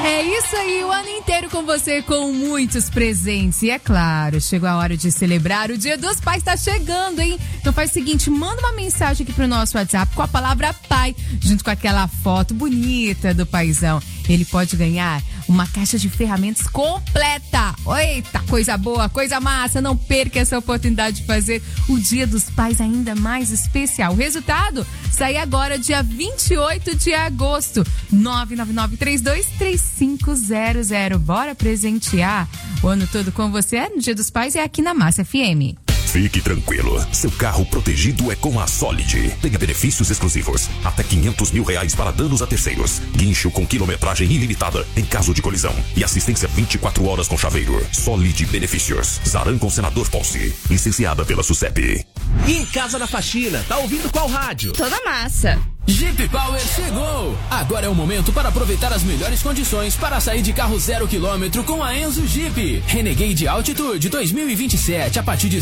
É isso aí, o ano inteiro com você, com muitos presentes. E é claro, chegou a hora de celebrar. O Dia dos Pais tá chegando, hein? Então faz o seguinte, manda uma mensagem aqui pro nosso WhatsApp com a palavra pai, junto com aquela foto bonita do paizão. Ele pode ganhar uma caixa de ferramentas completa. Eita, coisa boa, coisa massa. Não perca essa oportunidade de fazer o Dia dos Pais ainda mais especial. O resultado sai agora, dia 28 de agosto. 999323500. Bora presentear o ano todo com você. No Dia dos Pais é aqui na Massa FM. Fique tranquilo, seu carro protegido é com a Solid. Tenha benefícios exclusivos, até R$500 mil para danos a terceiros, guincho com quilometragem ilimitada em caso de colisão e assistência 24 horas com chaveiro. Solid Benefícios, Zaran com Senador Ponce, licenciada pela SUSEP. E em casa na faxina, tá ouvindo qual rádio? Toda massa. Jeep Power chegou! Agora é o momento para aproveitar as melhores condições para sair de carro 0 km com a Enzo Jeep. Renegade Altitude 2027 a partir de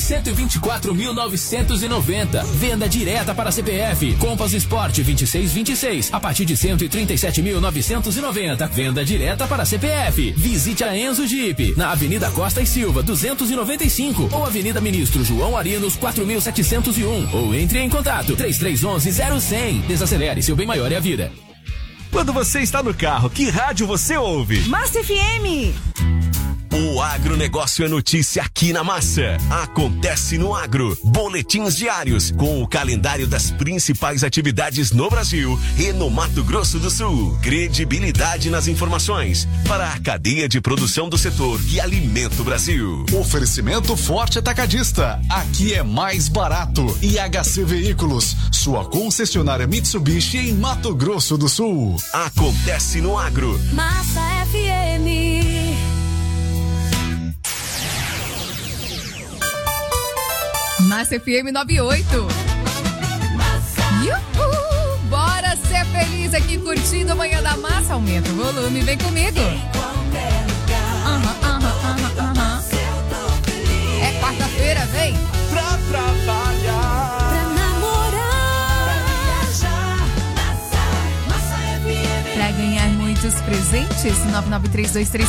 124.990. Venda direta para CPF. Compass Sport 2626 a partir de 137.990. Venda direta para CPF. Visite a Enzo Jeep na Avenida Costa e Silva 295 ou Avenida Ministro João Arinos 4701 ou entre em contato 3311-0100. Acelere, seu bem maior é a vida. Quando você está no carro, que rádio você ouve? Massa FM. O agronegócio é notícia aqui na Massa. Acontece no Agro. Boletins diários com o calendário das principais atividades no Brasil e no Mato Grosso do Sul. Credibilidade nas informações para a cadeia de produção do setor que alimenta o Brasil. Oferecimento Forte Atacadista. Aqui é mais barato. E HC Veículos, sua concessionária Mitsubishi em Mato Grosso do Sul. Acontece no Agro. Massa FM. Massa FM 98. Uhul! Bora ser feliz aqui curtindo a Manhã da Massa. Aumenta o volume, vem comigo. É quarta-feira, vem. Pra trabalhar, Pra namorar, pra viajar. Massa FM. Pra ganhar muitos presentes, 993233500.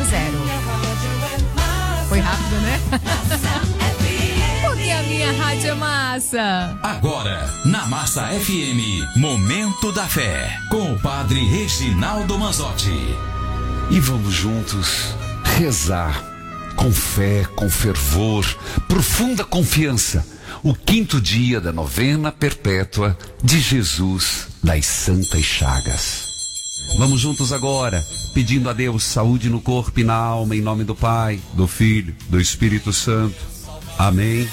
Foi rápido, né? Porque a minha rádio é massa. Agora, na Massa FM, Momento da Fé, com o padre Reginaldo Manzotti. E vamos juntos rezar com fé, com fervor, profunda confiança, o 5º dia da novena perpétua de Jesus das Santas Chagas. Vamos juntos agora, pedindo a Deus saúde no corpo e na alma, em nome do Pai, do Filho, do Espírito Santo. Amém.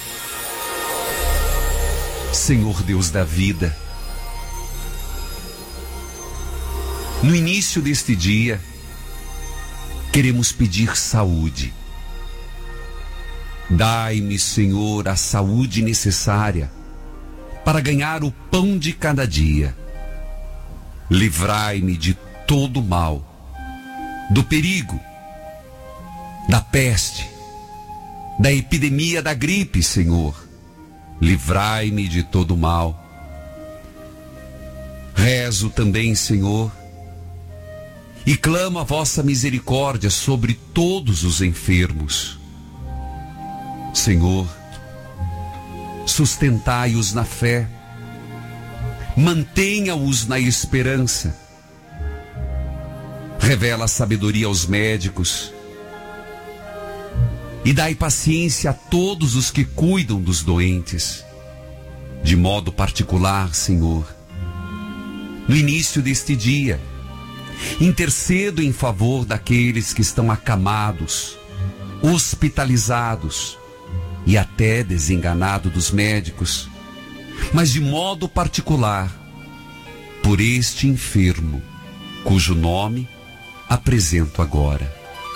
Senhor Deus da vida, no início deste dia, queremos pedir saúde. Dai-me, Senhor, a saúde necessária para ganhar o pão de cada dia. Livrai-me de todo mal, do perigo, da peste, da epidemia da gripe, Senhor. Livrai-me de todo mal. Rezo também, Senhor, e clamo a vossa misericórdia sobre todos os enfermos. Senhor, sustentai-os na fé, mantenha-os na esperança. Revela sabedoria aos médicos e dai paciência a todos os que cuidam dos doentes. De modo particular, Senhor, no início deste dia, intercedo em favor daqueles que estão acamados, hospitalizados e até desenganados dos médicos, mas de modo particular, por este enfermo, cujo nome apresento agora.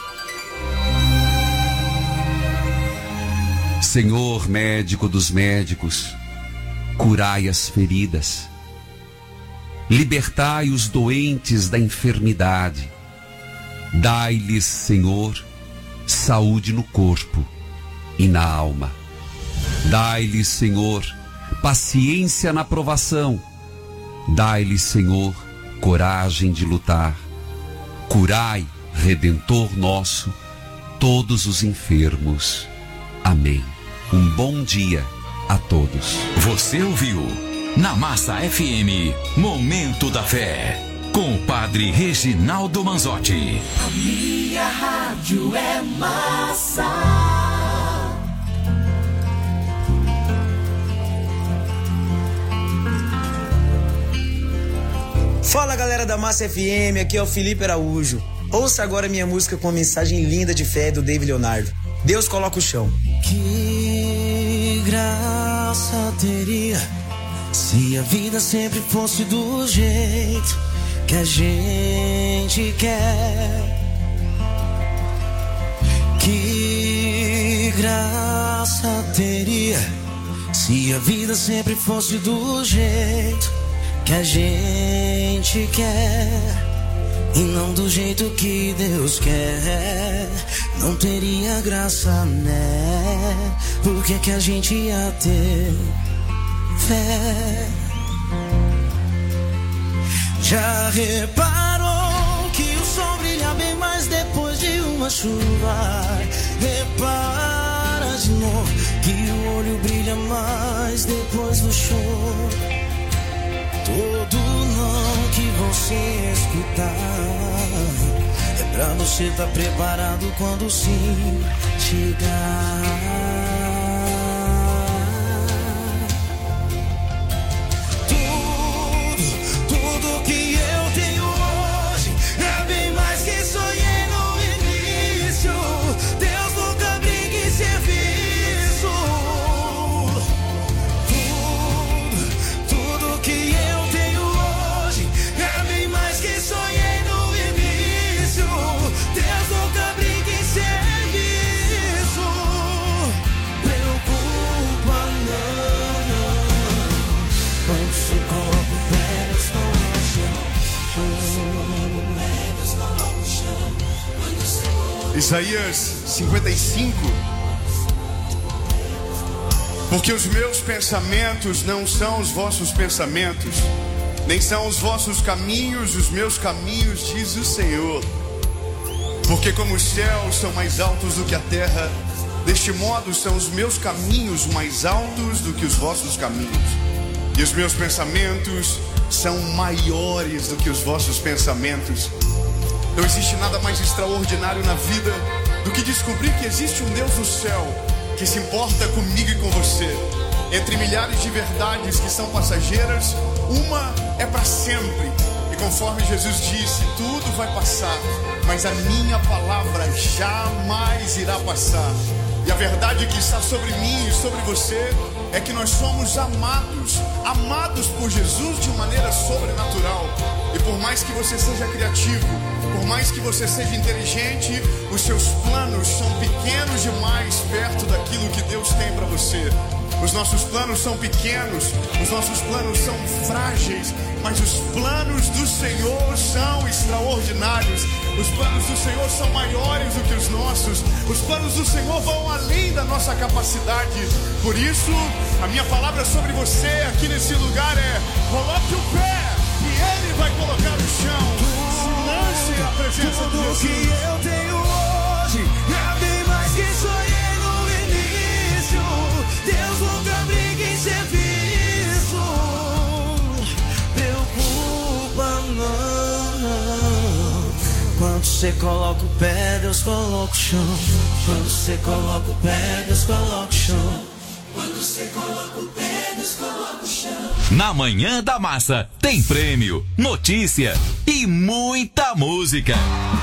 Senhor médico dos médicos, curai as feridas, libertai os doentes da enfermidade, dai-lhes, Senhor, saúde no corpo e na alma. Dai-lhes, Senhor, paciência na provação, dai-lhes, Senhor, coragem de lutar, curai, Redentor nosso, todos os enfermos. Amém. Um bom dia a todos. Você ouviu na Massa FM, Momento da Fé, com o Padre Reginaldo Manzotti. A minha rádio é massa. Fala galera da Massa FM, aqui é o Felipe Araújo. Ouça agora minha música com uma mensagem linda de fé do David Leonardo. Deus coloca o chão. Que graça teria se a vida sempre fosse do jeito que a gente quer. Que graça teria se a vida sempre fosse do jeito que a gente quer e não do jeito que Deus quer. Não teria graça, né? Por que a gente ia ter fé? Já reparou que o sol brilha bem mais depois de uma chuva? Repara de novo que o olho brilha mais depois do choro. Todo não que você escutar é pra você estar preparado quando sim chegar. Tudo que eu tenho hoje é bem mais que sonhei no início. Deus nunca brinca em serviço. Tudo que eu tenho hoje é bem mais que sonhei no início. Deus nunca brinca em serviço. Preocupa não, quando se coloca o pé, Deus coloca o chão. Isaías 55. Porque os meus pensamentos não são os vossos pensamentos, nem são os vossos caminhos os meus caminhos, diz o Senhor. Porque como os céus são mais altos do que a terra, deste modo são os meus caminhos mais altos do que os vossos caminhos, e os meus pensamentos são maiores do que os vossos pensamentos. Não existe nada mais extraordinário na vida do que descobrir que existe um Deus no céu que se importa comigo e com você. Entre milhares de verdades que são passageiras, uma é para sempre. E conforme Jesus disse, tudo vai passar, mas a minha palavra jamais irá passar. E a verdade que está sobre mim e sobre você é que nós somos amados por Jesus de maneira sobrenatural. E por mais que você seja criativo, por mais que você seja inteligente, os seus planos são pequenos demais perto daquilo que Deus tem para você. Os nossos planos são pequenos, os nossos planos são frágeis, mas os planos do Senhor são extraordinários. Os planos do Senhor são maiores do que os nossos. Os planos do Senhor vão além da nossa capacidade. Por isso, a minha palavra sobre você aqui nesse lugar é: coloque o pé e Ele vai colocar o chão. Lance a presença de Jesus. Tudo que eu tenho hoje é bem mais que sonhei no início. Deus nunca brinca em serviço. Preocupa não. Quando você coloca o pé, Deus coloca o chão. Quando você coloca o pé, Deus coloca o chão. Quando você coloca o pé, Deus coloca o chão. Na Manhã da Massa tem prêmio, notícia e muita música.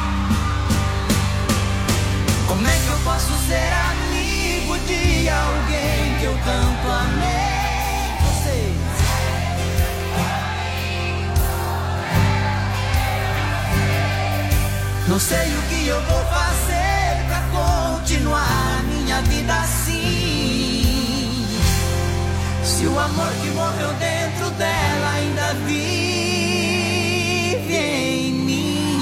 Como é que eu posso ser amigo de alguém que eu tanto amei? Você. Não sei o que eu vou fazer pra continuar a minha vida assim. Se o amor que morreu dentro dela ainda vive em mim.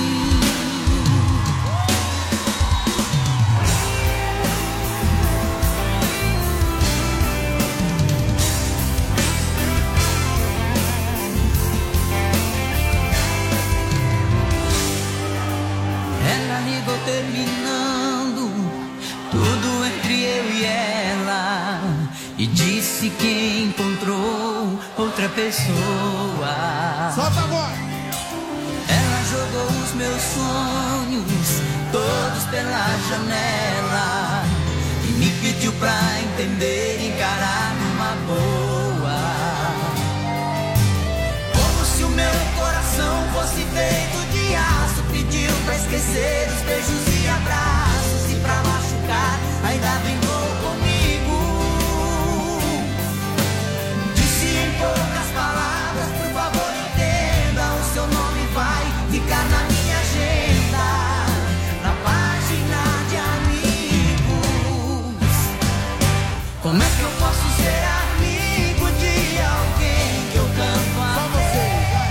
disse que encontrou outra pessoa. Solta a voz! Ela jogou os meus sonhos todos pela janela e me pediu pra entender e encarar numa boa. Como se o meu coração fosse feito de aço, pediu pra esquecer os beijos e abraços, e pra machucar ainda brincou comigo. Disse em poucas palavras, por favor entenda, o seu nome vai ficar na minha agenda, na página de amigos. Como é que eu posso ser amigo de alguém que eu tanto amei?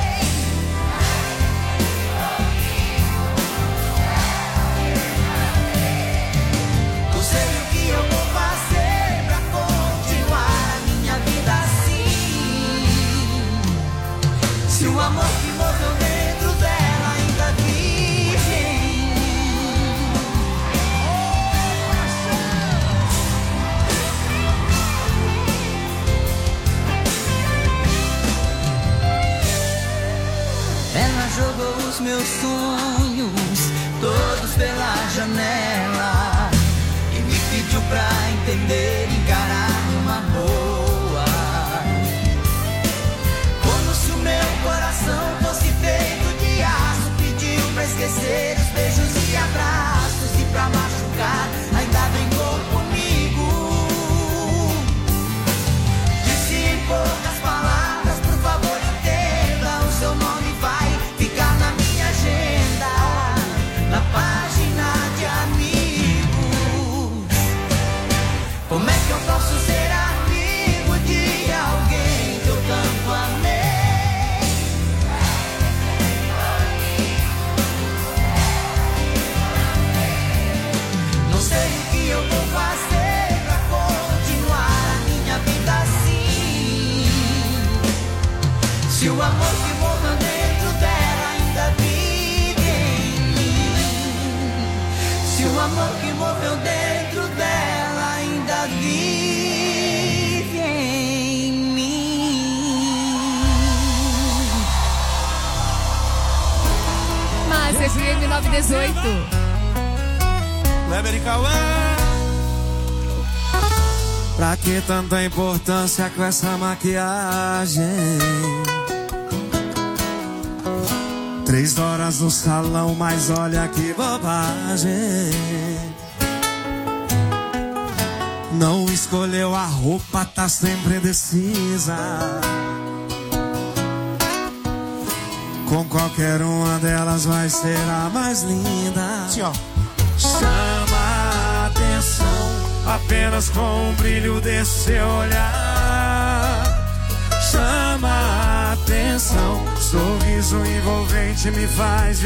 Não sei o que eu vou fazer pra continuar a minha vida assim. Se o amor que morreu dentro dela ainda vive em mim. Ela jogou os meus sonhos todos pela janela e me pediu pra entender e encarar numa boa. Como se o meu coração fosse feito de aço, pediu pra esquecer os beijos e abraços, e pra machucar ainda brincou comigo. Disse em poucas palavras, por favor entenda, o seu nome vai ficar na minha agenda, na página de amigos. Como é que eu posso ser amigo de alguém que eu tanto amei? Não sei o que eu vou fazer pra continuar a minha vida assim. Se o amor que morreu dentro dela ainda vive em mim. Se o amor que morreu dentro dela ainda vive em mim. Mas FM 918. Kleber e Cauã. Pra que tanta importância com essa maquiagem? 3 horas no salão, mas olha que bobagem. Não escolheu a roupa, tá sempre indecisa. Com qualquer uma delas vai ser a mais linda. Sim, ó. Chama a atenção apenas com o brilho desse seu olhar. Chama a atenção, sorriso envolvente me faz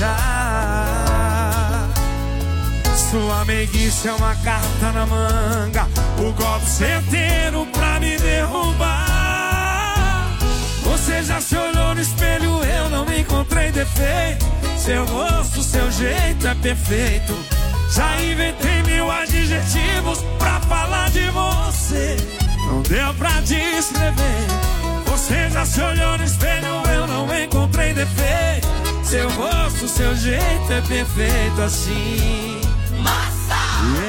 viajar. Sua meiguice é uma carta na manga, o golpe certeiro pra me derrubar. Você já se olhou no espelho, eu não encontrei defeito. Seu rosto, seu jeito é perfeito. Já inventei 1000 adjetivos pra falar de você. Não deu pra descrever. Você já se olhou no espelho, eu não encontrei defeito. Seu rosto, seu jeito é perfeito assim. Massa!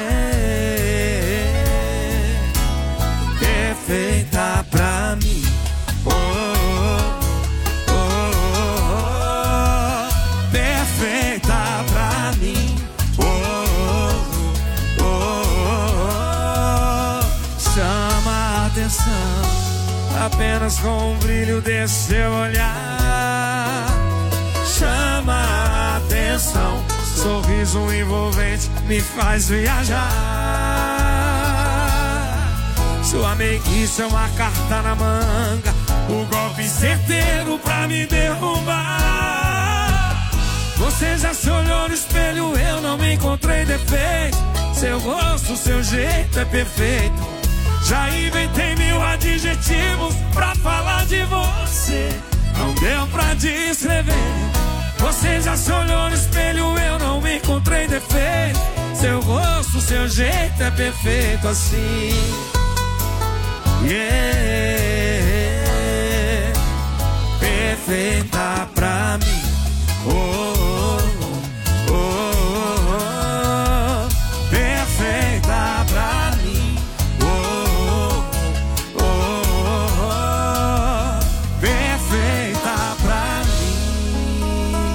Perfeita pra mim. Oh, oh, oh, oh. Perfeita pra mim. Oh, oh, oh, oh. Chama a atenção apenas com o brilho desse seu olhar. Chama a atenção, sorriso envolvente me faz viajar. Sua meiguice é uma carta na manga, o golpe certeiro pra me derrubar. Você já se olhou no espelho, eu não encontrei defeito. Seu rosto, seu jeito é perfeito. Já inventei 1000 adjetivos pra falar de você. Não deu pra descrever. Você já se olhou no espelho, eu não encontrei defeito. Seu rosto, seu jeito é perfeito assim. Perfeita pra mim. Oh, oh, oh, oh, oh. Perfeita pra mim. Oh, oh, oh, oh. Perfeita pra mim.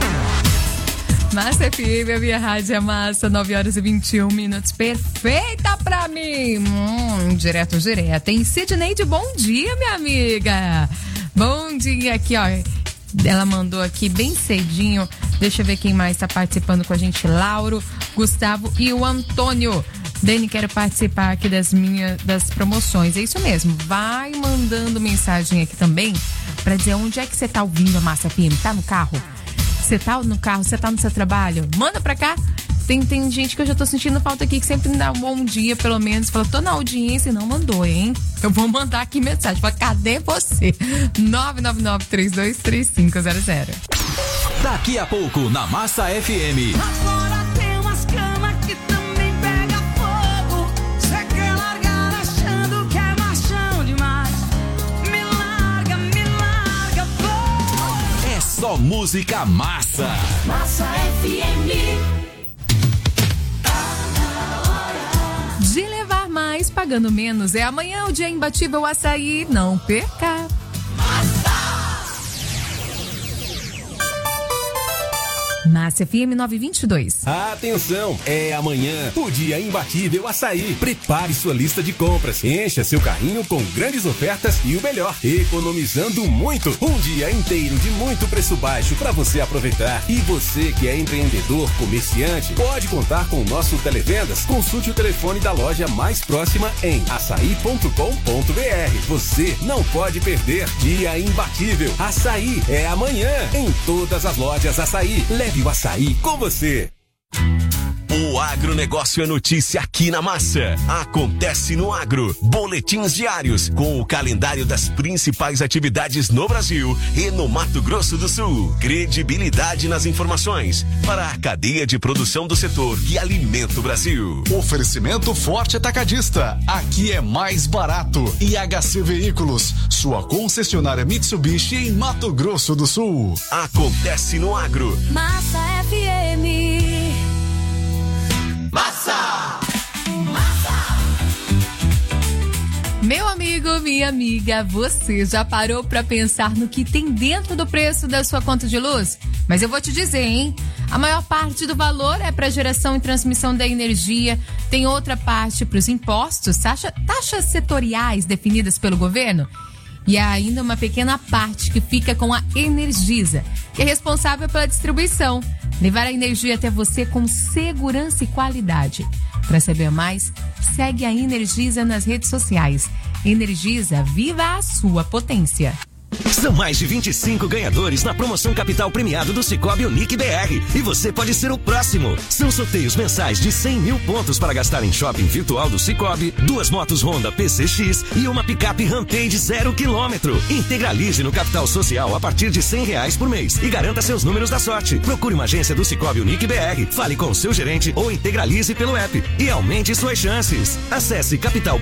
Massa FM, a minha rádio é massa, 9h21. Perfeita pra mim. Direto. Tem Sidneide, bom dia, minha amiga. Bom dia aqui, ó. Ela mandou aqui bem cedinho. Deixa eu ver quem mais tá participando com a gente. Lauro, Gustavo e o Antônio. Dani, quero participar aqui das promoções. É isso mesmo. Vai mandando mensagem aqui também pra dizer onde é que você tá ouvindo a Massa FM. Tá no carro? Você tá no carro? Você tá no seu trabalho? Manda pra cá. Tem gente que eu já tô sentindo falta aqui, que sempre me dá um bom dia, pelo menos. Fala, tô na audiência e não mandou, hein? Eu vou mandar aqui mensagem. Fala, cadê você? 999-323500. Daqui a pouco, na Massa FM. Agora tem umas camas que também pega fogo. Você quer largar achando que é machão demais. Me larga, pô. É só música massa. Massa FM. De levar mais, pagando menos. É amanhã o dia imbatível Açaí. Não perca. Massa FM 922. Atenção, é amanhã o dia imbatível Açaí. Prepare sua lista de compras, encha seu carrinho com grandes ofertas e o melhor, economizando muito. Um dia inteiro de muito preço baixo para você aproveitar. E você que é empreendedor, comerciante, pode contar com o nosso Televendas. Consulte o telefone da loja mais próxima em açaí.com.br. Você não pode perder. Dia imbatível Açaí é amanhã em todas as lojas Açaí. Leve o açaí com você. O agronegócio é notícia aqui na Massa. Acontece no Agro. Boletins diários com o calendário das principais atividades no Brasil e no Mato Grosso do Sul. Credibilidade nas informações para a cadeia de produção do setor que alimenta o Brasil. Oferecimento Forte Atacadista. Aqui é mais barato. E HC Veículos, sua concessionária Mitsubishi em Mato Grosso do Sul. Acontece no Agro. Massa FM. Massa! Meu amigo, minha amiga, você já parou pra pensar no que tem dentro do preço da sua conta de luz? Mas eu vou te dizer, hein? A maior parte do valor é para geração e transmissão da energia, tem outra parte para os impostos, taxas setoriais definidas pelo governo, e há ainda uma pequena parte que fica com a Energisa, que é responsável pela distribuição, levar a energia até você com segurança e qualidade. Para saber mais, segue a Energisa nas redes sociais. Energisa, viva a sua potência. São mais de 25 ganhadores na promoção Capital Premiado do Sicoob Unique BR. E você pode ser o próximo. São sorteios mensais de 100 mil pontos para gastar em shopping virtual do Sicoob, 2 motos Honda PCX e uma picape Rampage 0 km. Integralize no Capital Social a partir de R$100 por mês e garanta seus números da sorte. Procure uma agência do Sicoob Unique BR, fale com o seu gerente ou integralize pelo app e aumente suas chances. Acesse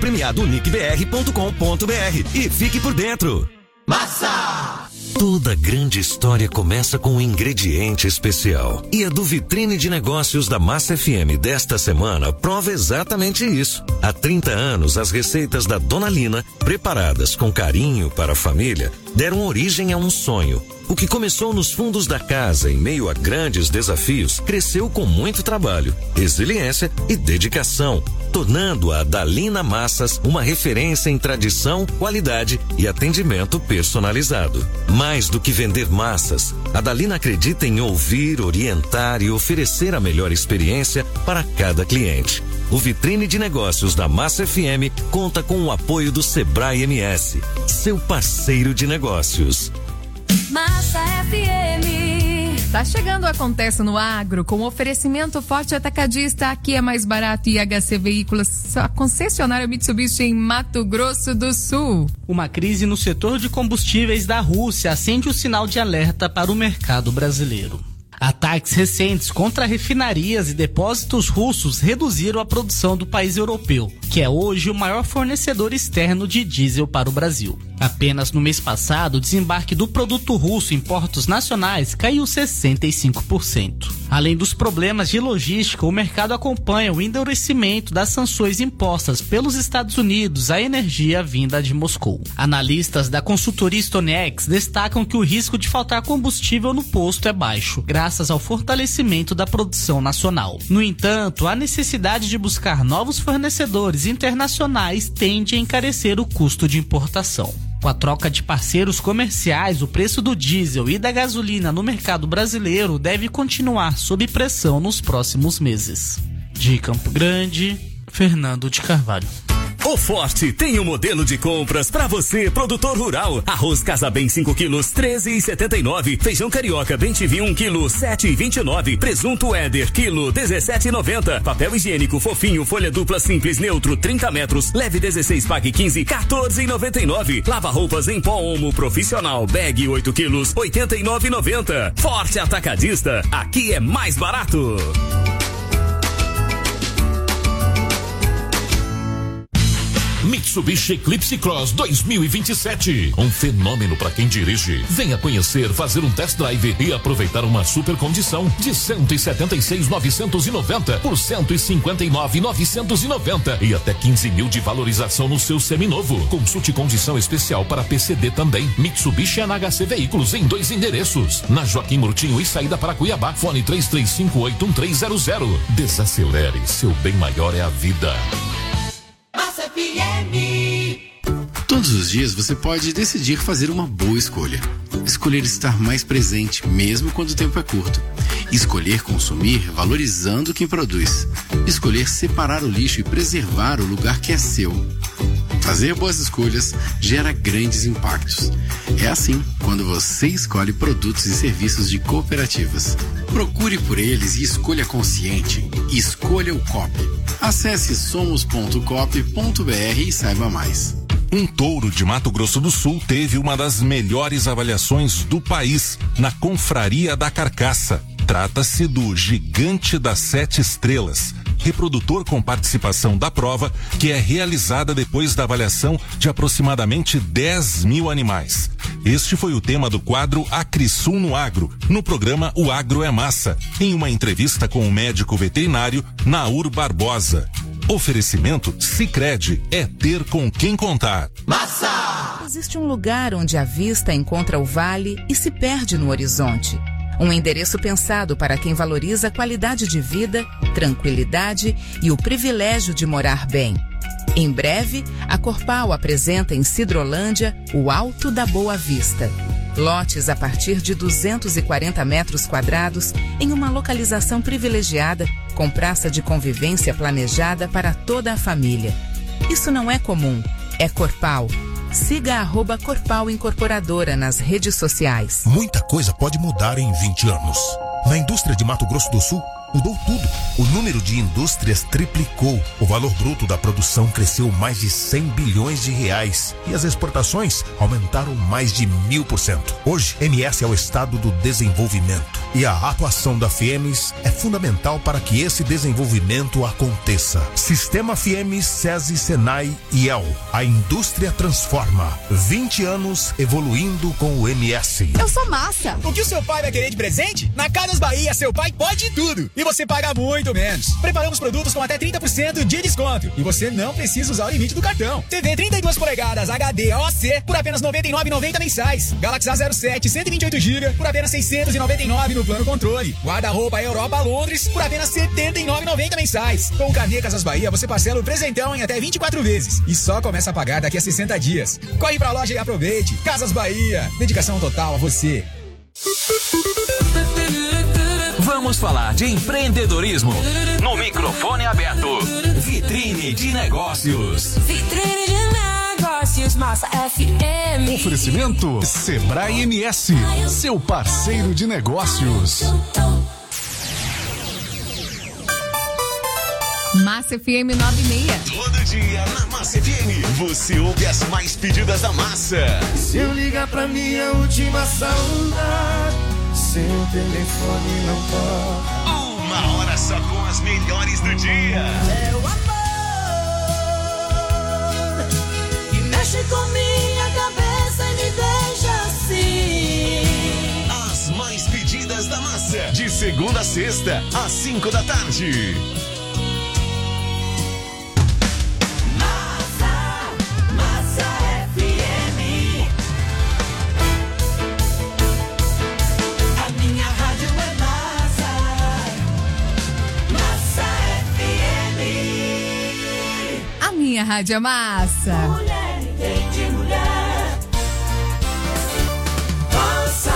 capitalpremiadouniquebr.com.br e fique por dentro. Massa! Toda grande história começa com um ingrediente especial. E a do Vitrine de Negócios da Massa FM desta semana prova exatamente isso. Há 30 anos, as receitas da Dona Lina, preparadas com carinho para a família, deram origem a um sonho. O que começou nos fundos da casa, em meio a grandes desafios, cresceu com muito trabalho, resiliência e dedicação, tornando a Dalina Massas uma referência em tradição, qualidade e atendimento personalizado. Mais do que vender massas, a Dalina acredita em ouvir, orientar e oferecer a melhor experiência para cada cliente. O Vitrine de Negócios da Massa FM conta com o apoio do Sebrae MS, seu parceiro de negócios. Massa FM. Tá chegando o Acontece no Agro com oferecimento Forte Atacadista. Aqui é mais barato e HC Veículos, a concessionária Mitsubishi em Mato Grosso do Sul. Uma crise no setor de combustíveis da Rússia acende o sinal de alerta para o mercado brasileiro. Ataques recentes contra refinarias e depósitos russos reduziram a produção do país europeu, que é hoje o maior fornecedor externo de diesel para o Brasil. Apenas no mês passado, o desembarque do produto russo em portos nacionais caiu 65%. Além dos problemas de logística, o mercado acompanha o endurecimento das sanções impostas pelos Estados Unidos à energia vinda de Moscou. Analistas da consultoria StoneX destacam que o risco de faltar combustível no posto é baixo, graças ao fortalecimento da produção nacional. No entanto, a necessidade de buscar novos fornecedores internacionais tende a encarecer o custo de importação. Com a troca de parceiros comerciais, o preço do diesel e da gasolina no mercado brasileiro deve continuar sob pressão nos próximos meses. De Campo Grande, Fernando de Carvalho. O Forte tem um modelo de compras para você, produtor rural. Arroz Casa Bem 5 quilos, 13,79. Feijão Carioca Bem TV 1 quilo, 7,29. Presunto Éder, quilo, 17,90. Papel higiênico fofinho, folha dupla simples, neutro, 30 metros. Leve 16, pague 15, 14,99. Lava roupas em pó Omo profissional, bag 8 quilos, 89,90. Forte Atacadista, aqui é mais barato. Mitsubishi Eclipse Cross 2027. Um fenômeno para quem dirige. Venha conhecer, fazer um test drive e aproveitar uma super condição de 176.990 por 159.990 e até 15 mil de valorização no seu seminovo. Consulte condição especial para PCD também. Mitsubishi NHC Veículos em 2 endereços. Na Joaquim Murtinho e saída para Cuiabá. Fone 33581300. Desacelere, seu bem maior é a vida. Todos os dias você pode decidir fazer uma boa escolha. Escolher estar mais presente, mesmo quando o tempo é curto. Escolher consumir valorizando quem produz. Escolher separar o lixo e preservar o lugar que é seu. Fazer boas escolhas gera grandes impactos. É assim quando você escolhe produtos e serviços de cooperativas. Procure por eles e escolha consciente. Escolha o COP. Acesse somos.coop.br e saiba mais. Um touro de Mato Grosso do Sul teve uma das melhores avaliações do país na Confraria da Carcaça. Trata-se do Gigante das 7 Estrelas, reprodutor com participação da prova, que é realizada depois da avaliação de aproximadamente 10 mil animais. Este foi o tema do quadro Acrisul no Agro, no programa O Agro é Massa, em uma entrevista com o médico veterinário Naur Barbosa. Oferecimento Sicredi, é ter com quem contar. Massa! Existe um lugar onde a vista encontra o vale e se perde no horizonte. Um endereço pensado para quem valoriza a qualidade de vida, tranquilidade e o privilégio de morar bem. Em breve, a Corpal apresenta em Sidrolândia o Alto da Boa Vista. Lotes a partir de 240 metros quadrados em uma localização privilegiada, com praça de convivência planejada para toda a família. Isso não é comum, é Corpal. Siga @Corpal Incorporadora nas redes sociais. Muita coisa pode mudar em 20 anos. Na indústria de Mato Grosso do Sul, mudou tudo. O número de indústrias triplicou. O valor bruto da produção cresceu mais de 100 bilhões de reais. E as exportações aumentaram mais de 1000%. Hoje, MS é o estado do desenvolvimento. E a atuação da FIEMES é fundamental para que esse desenvolvimento aconteça. Sistema FIEMES, SESI, SENAI e EL. A indústria transforma. 20 anos evoluindo com o MS. Eu sou massa. O que o seu pai vai querer de presente? Na Casas Bahia, seu pai pode tudo. E você paga muito menos. Preparamos produtos com até 30% de desconto. E você não precisa usar o limite do cartão. TV 32 polegadas HD OC por apenas R$ 99,90 mensais. Galaxy A07 128 GB por apenas R$ 699 no plano controle. Guarda-roupa Europa Londres por apenas R$ 79,90 mensais. Com o Carnê Casas Bahia, você parcela o presentão em até 24 vezes. E só começa a pagar daqui a 60 dias. Corre pra loja e aproveite. Casas Bahia. Dedicação total a você. Vamos falar de empreendedorismo no microfone aberto. Vitrine de Negócios. Vitrine de Negócios, Massa FM. Oferecimento Sebrae MS, seu parceiro de negócios. Massa FM 96. Todo dia na Massa FM, você ouve as mais pedidas da massa. Se eu ligar pra minha última saudade, seu telefone não toca. Uma hora só com as melhores do dia. É o amor que mexe com minha cabeça e me deixa assim. As mais pedidas da massa, de segunda a sexta, às 5 da tarde. Minha Rádio é Massa. Mulher entende mulher. Massa.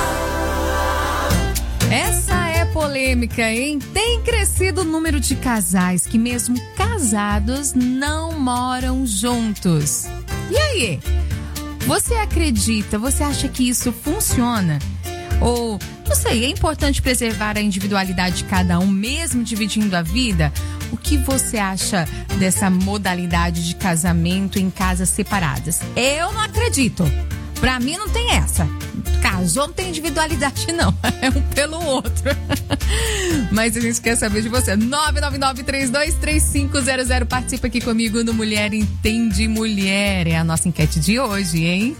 Essa é polêmica, hein? Tem crescido o número de casais que, mesmo casados, não moram juntos. E aí? Você acredita? Você acha que isso funciona? Ou, não sei, é importante preservar a individualidade de cada um, mesmo dividindo a vida? O que você acha dessa modalidade de casamento em casas separadas? Eu não acredito. Pra mim não tem essa. Casou não tem individualidade não. É um pelo outro. Mas a gente quer saber de você. 999-323500. Participa aqui comigo no Mulher Entende Mulher. É a nossa enquete de hoje, hein?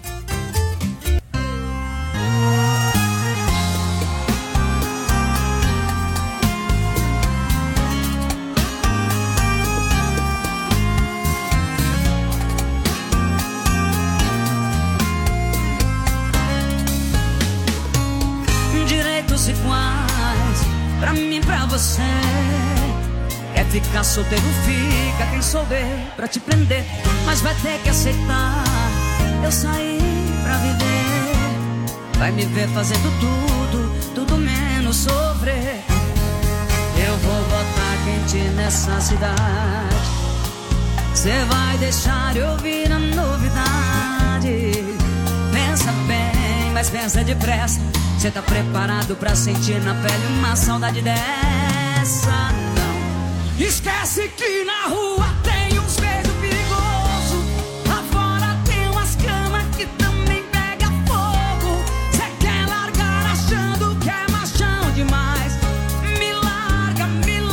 Você quer ficar solteiro, fica. Quem souber pra te prender, mas vai ter que aceitar. Eu saí pra viver. Vai me ver fazendo tudo menos sofrer. Eu vou botar quente nessa cidade. Cê vai deixar eu ouvir a novidade. Pensa bem, mas pensa depressa. Cê tá preparado pra sentir na pele uma saudade dessa? Não. Esquece que na rua tem uns beijos perigosos. Lá fora tem umas camas que também pega fogo. Cê quer largar achando que é machão demais. Me larga,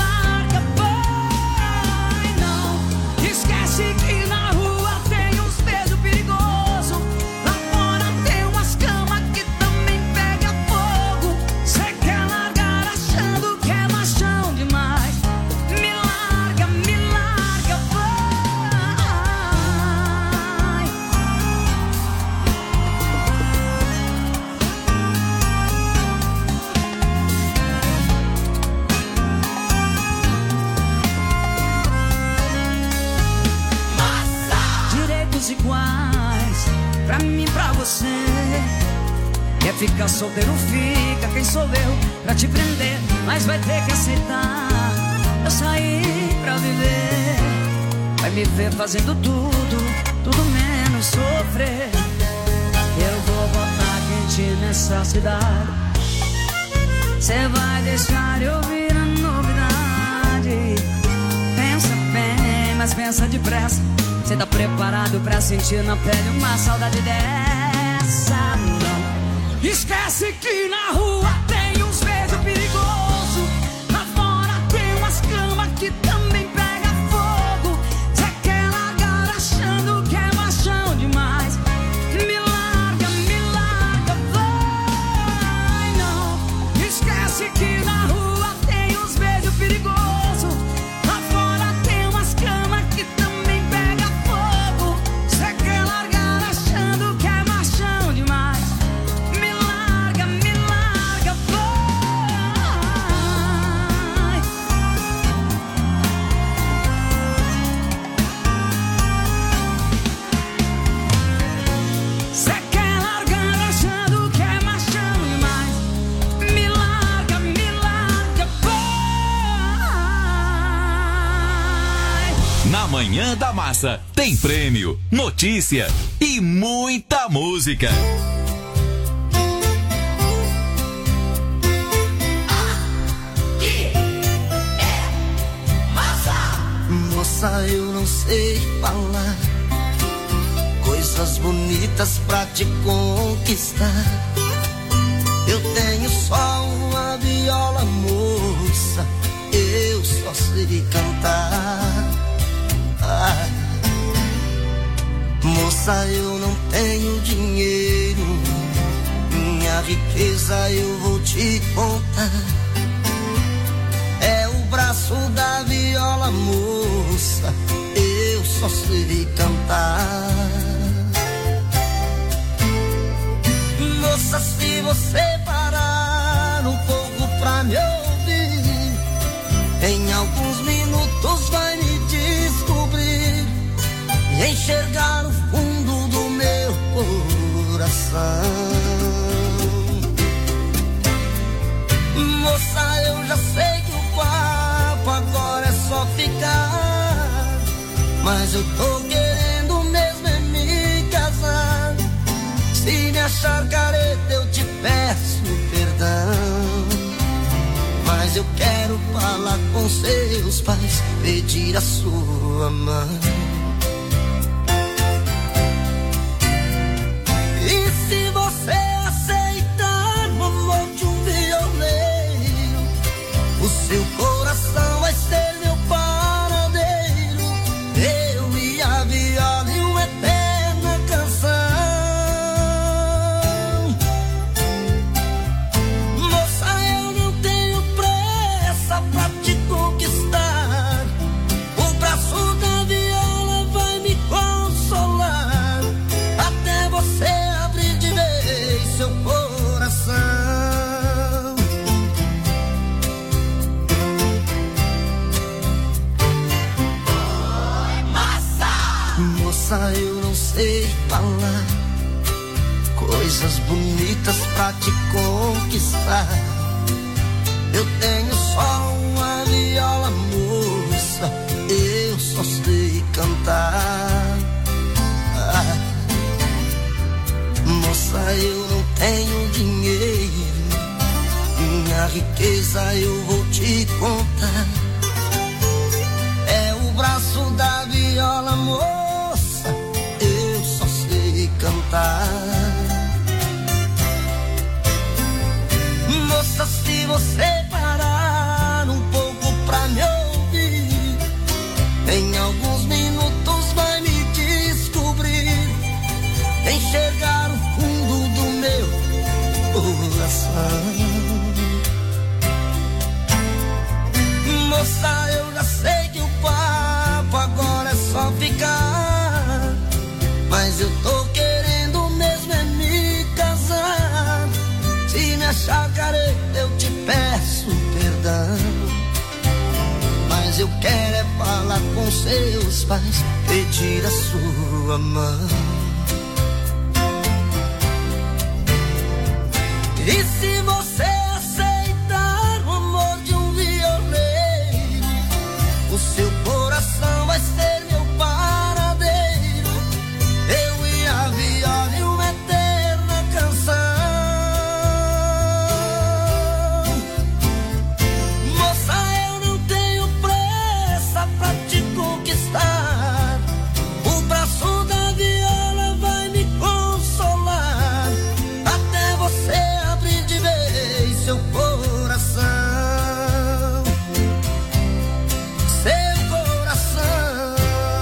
vai não. Esquece que na rua tem uns beijos perigosos. Lá fora tem umas camas que também pega fogo. Cê quer largar achando que é machão demais. Me larga, vai. Direitos iguais pra mim e pra você. Quer ficar solteiro, fica. Quem sou eu pra te prender, mas vai ter que aceitar. Eu saí pra viver. Vai me ver fazendo tudo menos sofrer. Eu vou botar quente nessa cidade. Cê vai deixar eu ouvir a novidade. Pensa bem, mas pensa depressa. Cê tá preparado pra sentir na pele uma saudade dessa? Não. Esquece que na rua tem uns beijos perigosos. Lá fora tem umas camas que também pega fogo. Cê quer largar achando que é machão demais. Me larga, vai não. Esquece que na rua tem uns beijos perigosos. Lá fora tem umas camas que também pega fogo. Cê quer largar achando que é machão demais. Me larga, vai. Cê quer largar achando que é machão demais. Me larga, vai. Na Manhã da Massa tem prêmio, notícia e muita música. Moça, eu não sei falar coisas bonitas pra te conquistar. Eu tenho só viola, moça, eu só sei cantar. Moça, eu não tenho dinheiro, minha riqueza eu vou te contar. É o braço da viola, moça, eu só sei cantar. Moça, se você parar um pouco pra me ouvir, em alguns minutos vai me descobrir e enxergar o fundo do meu coração. Moça, eu já sei que o papo agora é só ficar, mas eu tô querendo mesmo é me casar. Se me achar careta eu te peço perdão, mas eu quero falar com seus pais, pedir a sua mão. E se você aceitar o amor de um violeiro, o seu coração vai ser meu paradeiro, eu e a viola e uma eterna canção. Moça, eu não tenho pressa pra te conquistar, o braço da viola vai me consolar, até você abrir de vez seu coração. Moça, eu não sei falar coisas bonitas pra te conquistar. Eu tenho só uma viola, moça, eu só sei cantar. Moça, eu não tenho dinheiro, minha riqueza eu vou te contar. É o braço da viola, moça, eu só sei cantar. Moça, se você parar um pouco pra me ouvir, em alguns minutos vai me descobrir, enxergar o fundo do meu coração. Moça, eu já sei que o papo agora é só ficar, mas eu tô querendo mesmo é me casar. Se me achar careta eu te peço perdão, mas eu quero é falar com seus pais, pedir a sua mão. E se você aceitar o amor de um violeiro, o seu coração vai ser meu paradeiro, eu e a viola e uma eterna canção. Moça, eu não tenho pressa pra te conquistar, o braço da viola vai me consolar, até você abrir de vez seu coração. Seu coração.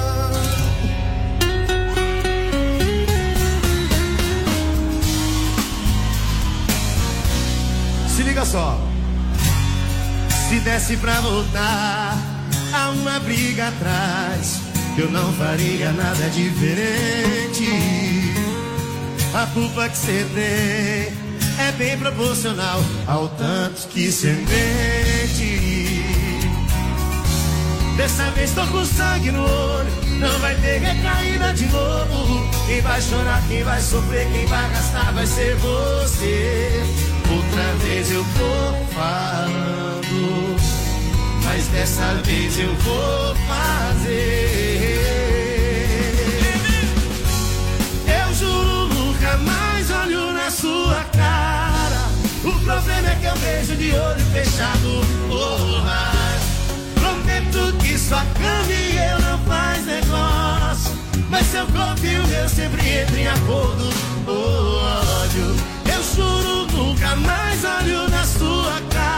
Se liga só. Se desse pra voltar a uma briga atrás, eu não faria nada diferente. A culpa que você tem é bem proporcional ao tanto que você mente. Dessa vez tô com sangue no olho, não vai ter recaída de novo. Quem vai chorar, quem vai sofrer, quem vai gastar vai ser você. Outra vez eu tô falando, mas dessa vez eu vou fazer. Eu juro nunca mais olho na sua cara. O problema é que eu vejo de olho fechado por mais. Prometo que sua cama e eu não faz negócio, mas seu corpo e o meu sempre entram em acordo. Oh, ódio. Eu juro nunca mais olho na sua cara.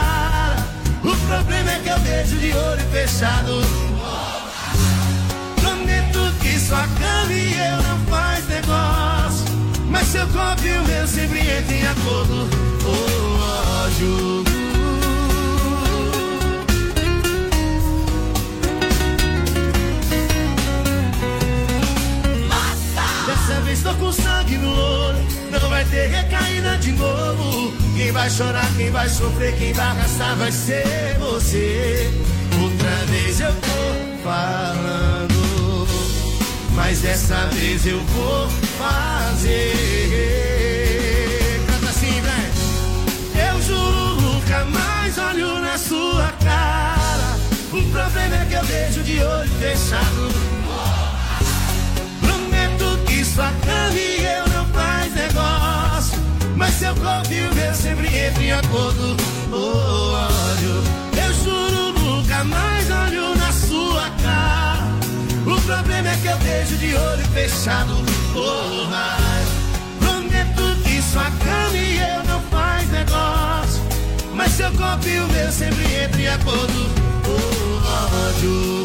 beijo de olho fechado. Prometo que sua cama e eu não faz negócio, mas seu copo e o meu sempre entram em acordo. Oh, ódio. Dessa vez tô com sangue no olho, não vai ter recaída de novo. Quem vai chorar, quem vai sofrer, quem vai arrastar vai ser você. Outra vez eu tô falando, mas dessa vez eu vou fazer. Canta assim, velho. Eu juro nunca mais olho na sua cara. O problema é que eu vejo de olho fechado. Sua cama e eu não faz negócio, mas seu corpo e o meu sempre entram em acordo. Oh, ódio. Eu juro nunca mais olho na sua cara. O problema é que eu vejo de olho fechado. Oh, mas prometo que sua cama e eu não faz negócio, mas seu corpo e o meu sempre entram em acordo. Oh, ódio.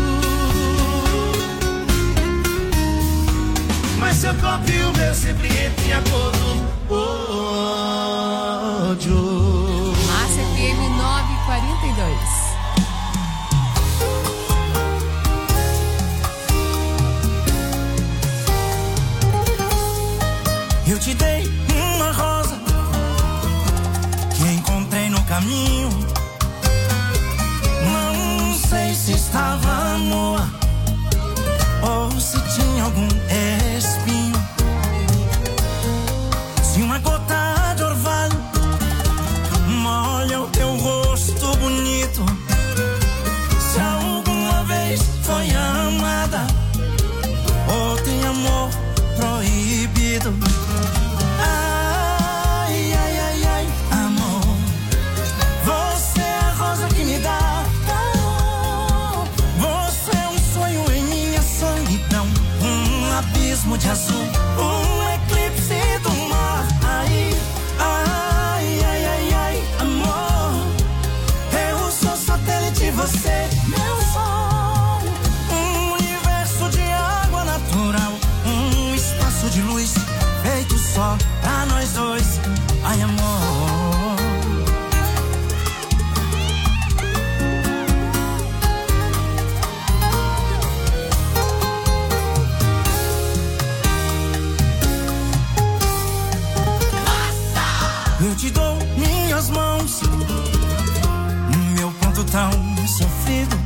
Mas seu copo e o meu sempre entra em acordo. Ódio. Massa FM 942. Eu te dei uma rosa que encontrei no caminho. Não sei se estava nua ou se tinha algum espinho. Se uma gota de orvalho molha o teu rosto bonito, se alguma vez foi amada ou tem amor proibido. Ai, ai, ai, ai, amor, você é a rosa que me dá. Abismo de azul, eclipse do mar. Ai, ai, ai, ai, ai, amor, eu sou satélite, você meu sol. Universo de água natural, espaço de luz feito só pra nós dois. Ai, amor. Eu te dou minhas mãos, meu ponto tão sofrido,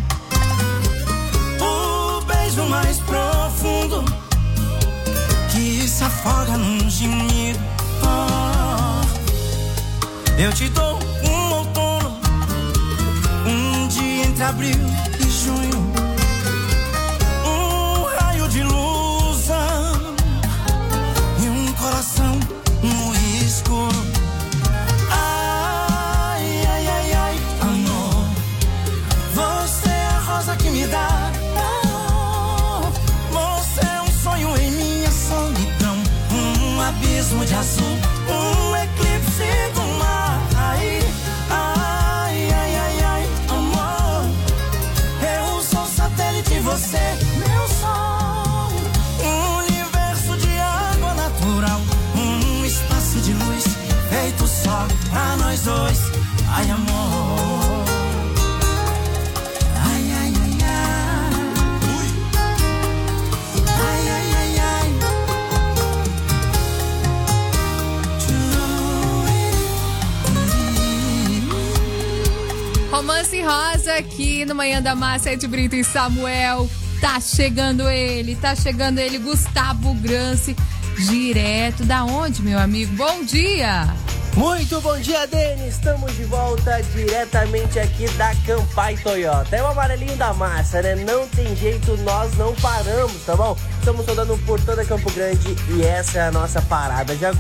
o beijo mais profundo que se afoga num gemido. Oh, eu te dou um outono, um dia entre abril e junho, um raio de luz e um coração no escuro. Que me dá, você é um sonho em minha solidão, abismo de azul, eclipse do mar. Ai, ai, ai, ai, ai, amor, eu sou satélite, você meu sol. Universo de água natural, espaço de luz feito só pra nós dois. Ai, amor. Romance Rosa aqui no Manhã da Massa, Ed Brito e Samuel. Tá chegando ele, Gustavo Granci, direto da onde, meu amigo? Bom dia! Muito bom dia, Denis. Estamos de volta diretamente aqui da Campai Toyota. É o amarelinho da massa, né? Não tem jeito, nós não paramos, tá bom? Estamos rodando por toda Campo Grande e essa é a nossa parada de agora.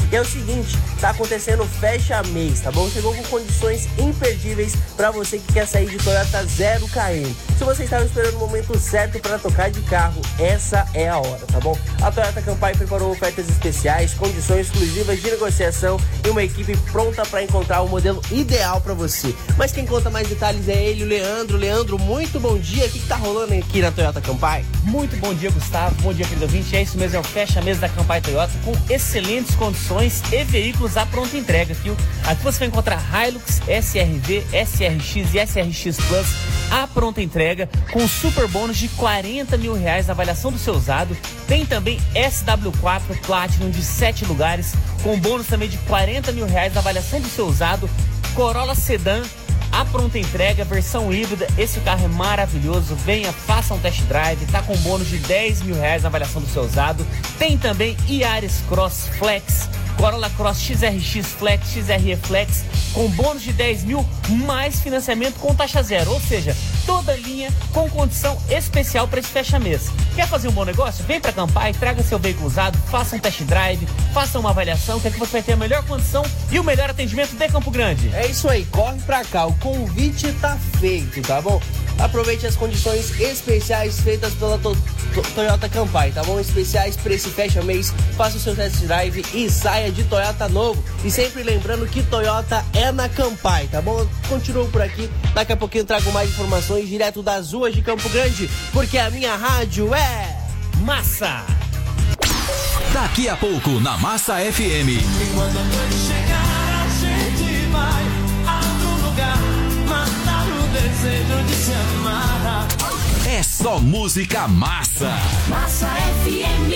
E é o seguinte, tá acontecendo fecha mês, tá bom? Chegou com condições imperdíveis para você que quer sair de Toyota 0km. Se você estava esperando o momento certo para trocar de carro, essa é a hora, tá bom? A Toyota Campai preparou ofertas especiais, condições exclusivas de negociação e uma equipe pronta para encontrar o modelo ideal para você. Mas quem conta mais detalhes é ele, o Leandro. Leandro, muito bom dia. O que tá rolando aqui na Toyota Campai? Muito bom dia, Gustavo. Bom dia, querido ouvinte. É isso mesmo, é o fecha-mês da Campai Toyota com excelentes condições e veículos à pronta entrega, viu? Aqui você vai encontrar Hilux, SRV, SRX e SRX Plus à pronta entrega com super bônus de R$40 mil na avaliação do seu usado. Tem também SW4 Platinum de 7 lugares com bônus também de R$40 mil na avaliação do seu usado. Corolla Sedan a pronta entrega, versão híbrida. Esse carro é maravilhoso. Venha, faça um test drive. Tá com bônus de R$10 mil na avaliação do seu usado. Tem também Yaris Cross Flex, Corolla Cross XRX Flex, XRE Flex com bônus de 10 mil mais financiamento com taxa zero. Ou seja, toda linha com condição especial para esse fecha-mês. Quer fazer um bom negócio? Vem para Campai, traga seu veículo usado, faça um test drive, faça uma avaliação, que aqui você vai ter a melhor condição e o melhor atendimento de Campo Grande. É isso aí, corre pra cá, o convite tá feito, tá bom? Aproveite as condições especiais feitas pela Toyota Campai, tá bom? Especiais para esse fecha-mês, faça o seu test drive e saia de Toyota novo. E sempre lembrando que Toyota é na Campai, tá bom? Continuo por aqui, daqui a pouquinho trago mais informações direto das ruas de Campo Grande, porque a minha rádio é Massa. Daqui a pouco na Massa FM. Enquanto a noite chegar, a gente vai a outro lugar, matar o desejo de se amar. É só música massa. Massa FM.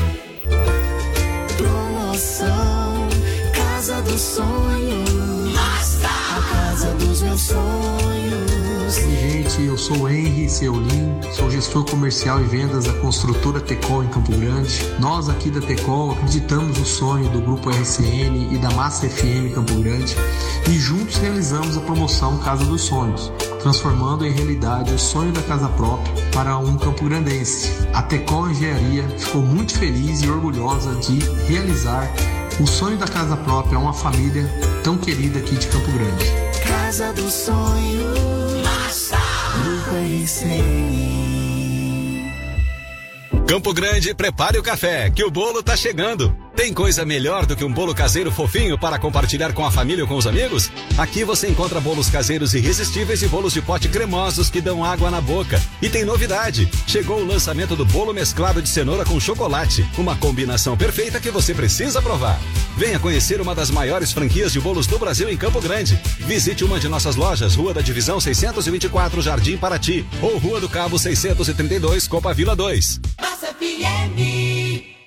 Promoção Casa dos Sonhos. Massa. A casa dos meus sonhos. Oi, gente, eu sou o Henry Seolin, sou gestor comercial e vendas da construtora Tecol em Campo Grande. Nós aqui da Tecol acreditamos no sonho do Grupo RCN e da Massa FM Campo Grande e juntos realizamos a promoção Casa dos Sonhos, transformando em realidade o sonho da casa própria para um campograndense. A Tecol Engenharia ficou muito feliz e orgulhosa de realizar o sonho da casa própria a uma família tão querida aqui de Campo Grande. Casa dos Sonhos. Massa. Grupo RCN. Campo Grande, prepare o café, que o bolo tá chegando. Tem coisa melhor do que um bolo caseiro fofinho para compartilhar com a família ou com os amigos? Aqui você encontra bolos caseiros irresistíveis e bolos de pote cremosos que dão água na boca. E tem novidade, chegou o lançamento do bolo mesclado de cenoura com chocolate, uma combinação perfeita que você precisa provar. Venha conhecer uma das maiores franquias de bolos do Brasil em Campo Grande. Visite uma de nossas lojas, Rua da Divisão 624, Jardim Paraty, ou Rua do Cabo 632, Copa Vila 2. Massa FM.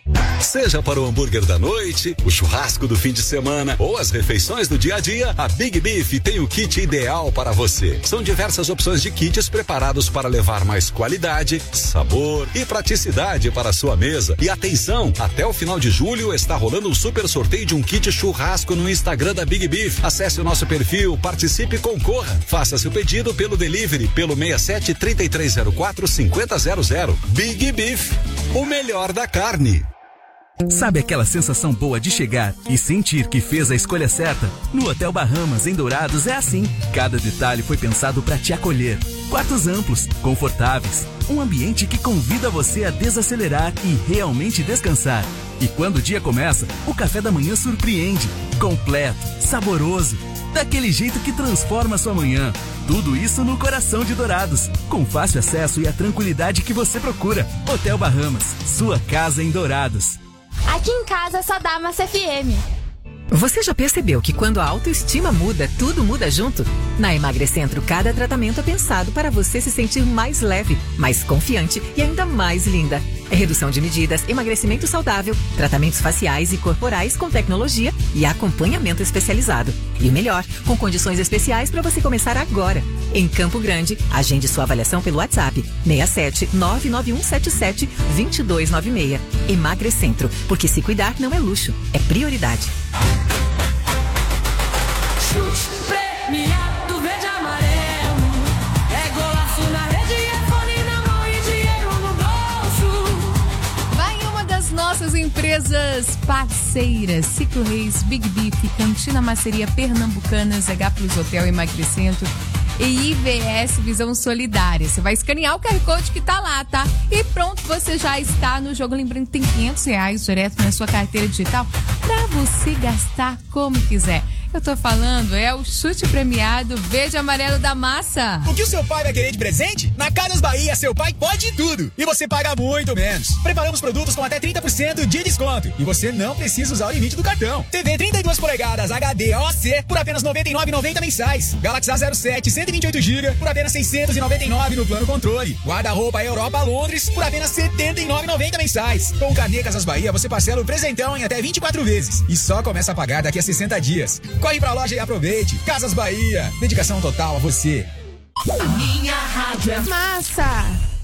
Seja para o hambúrguer da noite, o churrasco do fim de semana ou as refeições do dia a dia, a Big Beef tem o kit ideal para você. São diversas opções de kits preparados para levar mais qualidade, sabor e praticidade para a sua mesa. E atenção, até o final de julho está rolando um super sorteio de um kit churrasco no Instagram da Big Beef. Acesse o nosso perfil, participe e concorra. Faça seu pedido pelo delivery pelo 67 3304 5000. Big Beef, o melhor da carne. Sabe aquela sensação boa de chegar e sentir que fez a escolha certa? No Hotel Bahamas, em Dourados, é assim. Cada detalhe foi pensado para te acolher. Quartos amplos, confortáveis, um ambiente que convida você a desacelerar e realmente descansar. E quando o dia começa, o café da manhã surpreende. Completo, saboroso, daquele jeito que transforma a sua manhã. Tudo isso no coração de Dourados, com fácil acesso e a tranquilidade que você procura. Hotel Bahamas, sua casa em Dourados. Aqui em casa só dá Massa FM. Você já percebeu que quando a autoestima muda, tudo muda junto? Na Emagrecentro, cada tratamento é pensado para você se sentir mais leve, mais confiante e ainda mais linda. É redução de medidas, emagrecimento saudável, tratamentos faciais e corporais com tecnologia e acompanhamento especializado. E o melhor, com condições especiais para você começar agora. Em Campo Grande, agende sua avaliação pelo WhatsApp 67 99177 2296. Emagrecentro, porque se cuidar não é luxo, é prioridade. Premiado verde e amarelo. É golaço na rede, é fone na mão e dinheiro no bolso. Vai em uma das nossas empresas Empresas parceiras: Ciclo Reis, Big Beef, Cantina Maceria Pernambucanas, H Plus Hotel Emagrecento e IVS Visão Solidária. Você vai escanear o QR Code que tá lá, tá? E pronto, você já está no jogo. Lembrando que tem R$500 direto na sua carteira digital pra você gastar como quiser. Eu tô falando, é o chute premiado verde amarelo da massa. O que o seu pai vai querer de presente? Na Casas Bahia, seu pai pode tudo. E você paga muito menos. Preparamos produtos com até 30% de desconto. E você não precisa usar o limite do cartão. TV 32 polegadas HD OC por apenas R$ 99,90 mensais. Galaxy A07 128GB por apenas R$ 699 no plano controle. Guarda-roupa Europa Londres por apenas R$ 79,90 mensais. Com o Carnê Casas Bahia, você parcela o presentão em até 24 vezes. E só começa a pagar daqui a 60 dias. Corre pra loja e aproveite. Casas Bahia. Dedicação total a você. A minha rádio é massa.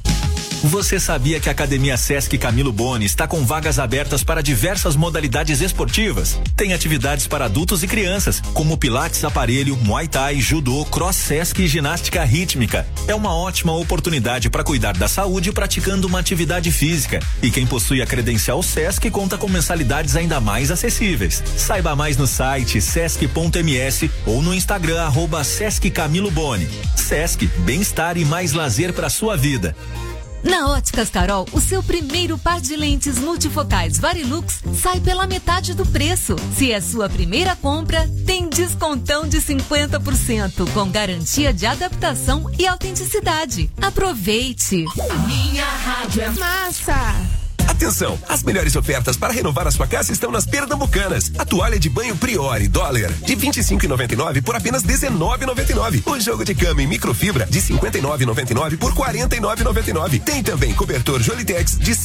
Você sabia que a Academia Sesc Camilo Boni está com vagas abertas para diversas modalidades esportivas? Tem atividades para adultos e crianças, como pilates aparelho, muay thai, judô, cross Sesc e ginástica rítmica. É uma ótima oportunidade para cuidar da saúde praticando uma atividade física. E quem possui a credencial Sesc conta com mensalidades ainda mais acessíveis. Saiba mais no site sesc.ms ou no Instagram @Sesc Camilo Boni. Sesc, bem-estar e mais lazer para sua vida. Na Óticas Carol, o seu primeiro par de lentes multifocais Varilux sai pela metade do preço. Se é sua primeira compra, tem descontão de 50%, com garantia de adaptação e autenticidade. Aproveite! Minha rádio é massa! Atenção, as melhores ofertas para renovar a sua casa estão nas Pernambucanas. A toalha de banho Priori Dollar de R$ 25,99 por apenas R$ 19,99. O jogo de cama em microfibra de R$ 59,99 por R$ 49,99. Tem também cobertor Jolitex de R$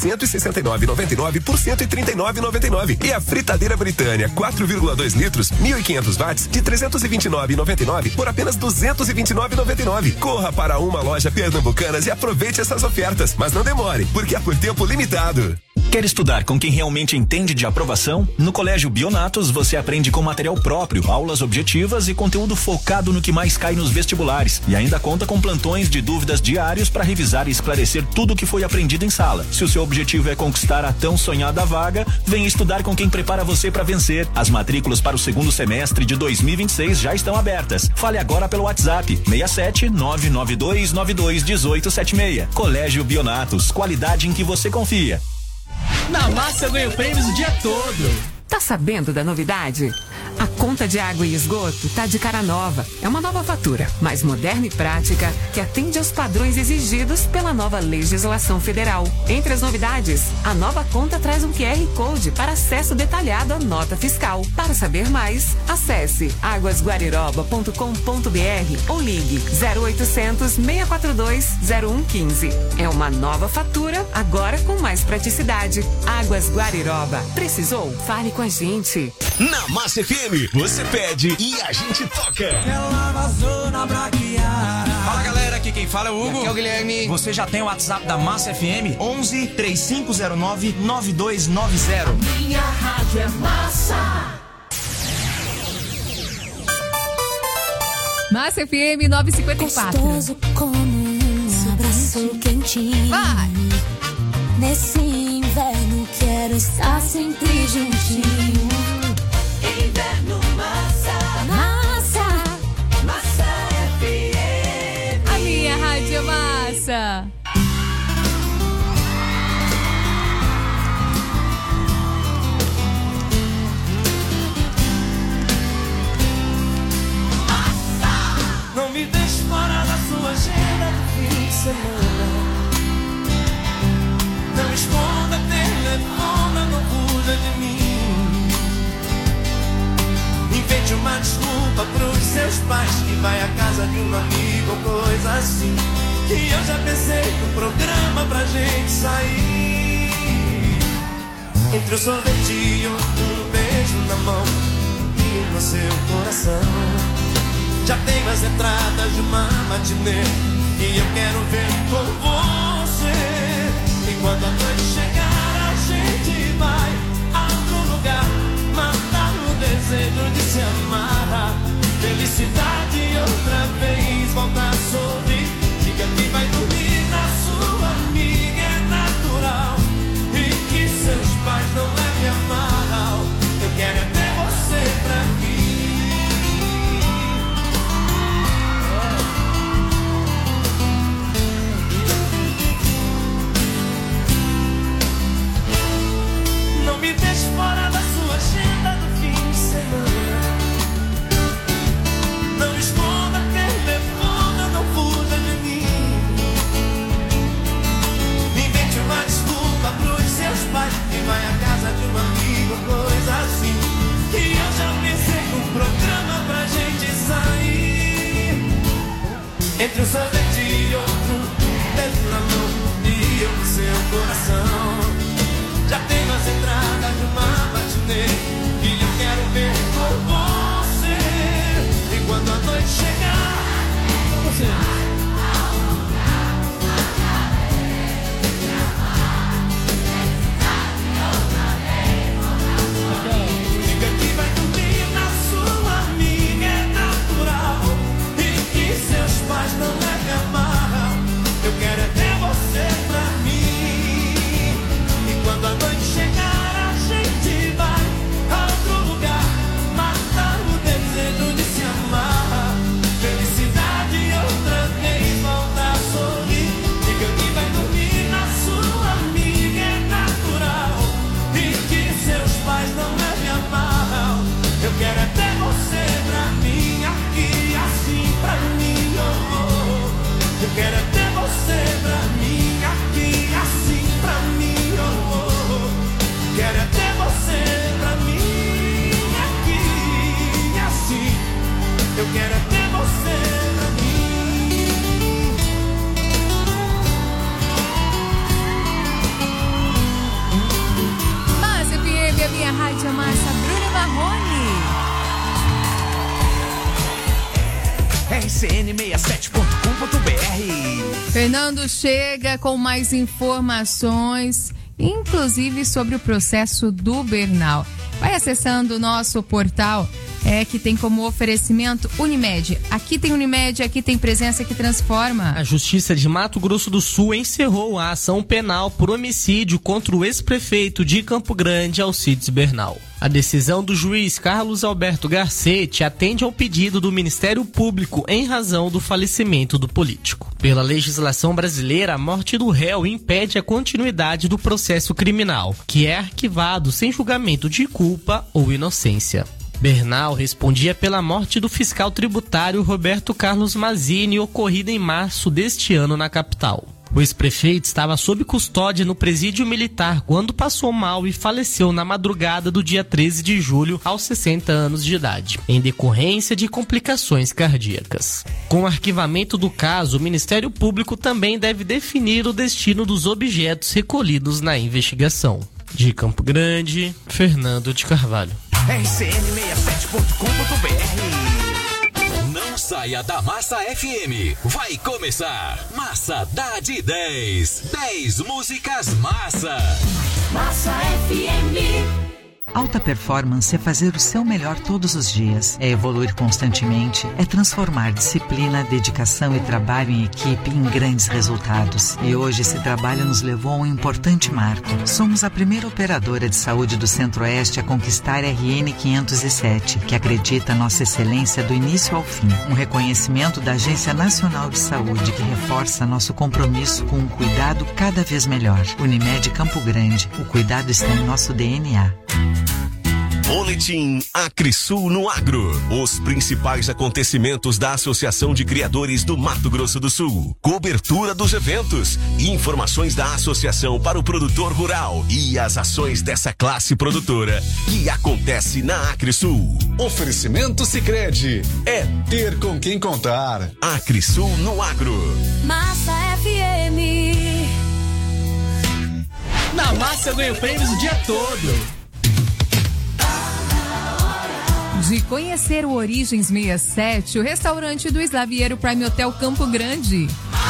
169,99 por R$ 139,99. E a fritadeira Britânia 4,2 litros, 1.500 watts de R$ 329,99 por apenas R$ 229,99. Corra para uma loja Pernambucanas e aproveite essas ofertas, mas não demore, porque é por tempo limitado. Quer estudar com quem realmente entende de aprovação? No Colégio Bionatos você aprende com material próprio, aulas objetivas e conteúdo focado no que mais cai nos vestibulares. E ainda conta com plantões de dúvidas diários para revisar e esclarecer tudo o que foi aprendido em sala. Se o seu objetivo é conquistar a tão sonhada vaga, venha estudar com quem prepara você para vencer. As matrículas para o segundo semestre de 2026 já estão abertas. Fale agora pelo WhatsApp 67 992 92 1876. Colégio Bionatos, qualidade em que você confia. Na Massa eu ganho prêmios o dia todo. Tá sabendo da novidade? A conta de água e esgoto tá de cara nova. É uma nova fatura, mais moderna e prática, que atende aos padrões exigidos pela nova legislação federal. Entre as novidades, a nova conta traz um QR Code para acesso detalhado à nota fiscal. Para saber mais, acesse aguasguariroba.com.br ou ligue 0800 642 0115. É uma nova fatura, agora com mais praticidade. Águas Guariroba. Precisou? Fale com a gente. Na Massa FM, você pede e a gente toca. Ela vazou na braquiara. Fala galera, aqui quem fala é o Hugo. Aqui é o Guilherme. Você já tem o WhatsApp da Massa FM? 11 3509 9290. Minha rádio é massa. Massa FM 954. Gostoso como um abraço quentinho. Vai! Nesse inverno quero estar sempre juntinho. Inverno massa. Massa. Massa FM. A minha rádio é massa. Não me deixe fora da sua agenda do fim de semana. Não esconda telefone, não fuja de mim. Invente uma desculpa pros seus pais, que vai à casa de um amigo ou coisa assim. Que eu já pensei num programa pra gente sair. Entre o sorvete e um beijo na mão e no seu coração. Já tenho as entradas de uma matinê e eu quero ver com você. E quando a noite chegar a gente vai a outro lugar, matar o desejo de se amar. Felicidade outra vez, volta a sorrir. Diga que vai dormir na sua amiga, é natural. E que seus pais não levem a Entre um sorvete e outro, beijo na mão e eu no seu coração. Já tenho as entradas de uma matinê e eu quero ver por você. E quando a noite chegar, você... Não leve a mal, eu quero é ter você pra mim. E quando a noite chegar, a gente vai a outro lugar, matar o desejo de se amar. Felicidade outra vez volta a sorrir. Diga que vai dormir na sua amiga, é natural. E que seus pais não levem a mal. Eu quero é ter você pra mim, aqui assim pra mim. Eu quero é ter você pra mim, aqui assim pra mim, oh, oh. Quero é ter você pra mim, aqui assim. Eu quero é ter você pra mim. Massa FM, a minha rádio massa, Bruna Marrone. rcn67.com.br. Fernando chega com mais informações, inclusive sobre o processo do Bernal. Vai acessando o nosso portal, que tem como oferecimento Unimed. Aqui tem Unimed, aqui tem presença que transforma. A Justiça de Mato Grosso do Sul encerrou a ação penal por homicídio contra o ex-prefeito de Campo Grande, Alcides Bernal. A decisão do juiz Carlos Alberto Garcetti atende ao pedido do Ministério Público em razão do falecimento do político. Pela legislação brasileira, a morte do réu impede a continuidade do processo criminal, que é arquivado sem julgamento de culpa ou inocência. Bernal respondia pela morte do fiscal tributário Roberto Carlos Mazzini, ocorrida em março deste ano na capital. O ex-prefeito estava sob custódia no presídio militar quando passou mal e faleceu na madrugada do dia 13 de julho, aos 60 anos de idade, em decorrência de complicações cardíacas. Com o arquivamento do caso, o Ministério Público também deve definir o destino dos objetos recolhidos na investigação. De Campo Grande, Fernando de Carvalho. rcn67.com.br. Não saia da Massa FM. Vai começar Massa dá de 10. 10 músicas massa. Massa FM. Alta performance é fazer o seu melhor todos os dias, é evoluir constantemente, é transformar disciplina, dedicação e trabalho em equipe em grandes resultados. E hoje esse trabalho nos levou a um importante marco. Somos a primeira operadora de saúde do Centro-Oeste a conquistar RN 507, que acredita nossa excelência do início ao fim. Um reconhecimento da Agência Nacional de Saúde que reforça nosso compromisso com um cuidado cada vez melhor. Unimed Campo Grande, o cuidado está em nosso DNA. Boletim Acrisul no Agro. Os principais acontecimentos da Associação de Criadores do Mato Grosso do Sul. Cobertura dos eventos. Informações da associação para o produtor rural. E as ações dessa classe produtora que acontece na Acrisul. Oferecimento Sicredi. É ter com quem contar. Acrisul no Agro. Massa FM. Na Massa eu ganho prêmios o dia todo. De conhecer o Origens 67, o restaurante do Slavieiro Prime Hotel Campo Grande.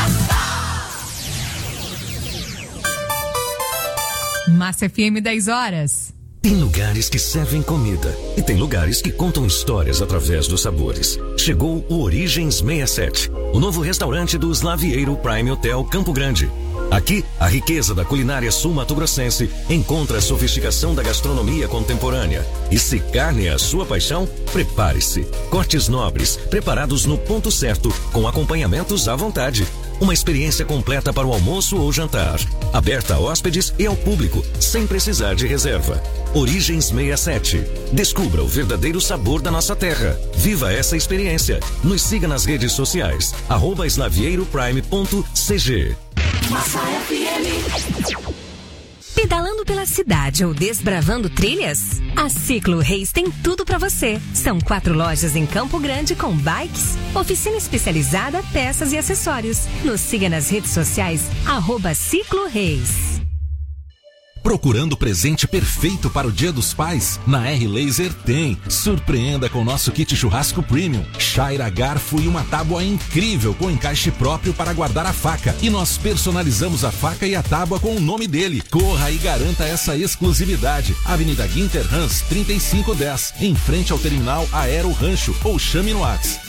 Massa FM 10 horas. Tem lugares que servem comida e tem lugares que contam histórias através dos sabores. Chegou o Origens 67, o novo restaurante do Slavieiro Prime Hotel Campo Grande. Aqui, a riqueza da culinária sul-mato-grossense encontra a sofisticação da gastronomia contemporânea. E se carne é a sua paixão, prepare-se. Cortes nobres, preparados no ponto certo, com acompanhamentos à vontade. Uma experiência completa para o almoço ou jantar. Aberta a hóspedes e ao público, sem precisar de reserva. Origens 67. Descubra o verdadeiro sabor da nossa terra. Viva essa experiência. Nos siga nas redes sociais. @slavieiro_prime.cg. Massa FM. Pedalando pela cidade ou desbravando trilhas? A Ciclo Reis tem tudo para você. São 4 lojas em Campo Grande com bikes, oficina especializada, peças e acessórios. Nos siga nas redes sociais, @Ciclo Reis. Procurando o presente perfeito para o Dia dos Pais? Na R-Laser tem. Surpreenda com o nosso kit churrasco premium. Chaira, garfo e uma tábua incrível com encaixe próprio para guardar a faca. E nós personalizamos a faca e a tábua com o nome dele. Corra e garanta essa exclusividade. Avenida Guinter Hans, 3510, em frente ao terminal Aero Rancho, ou chame no WhatsApp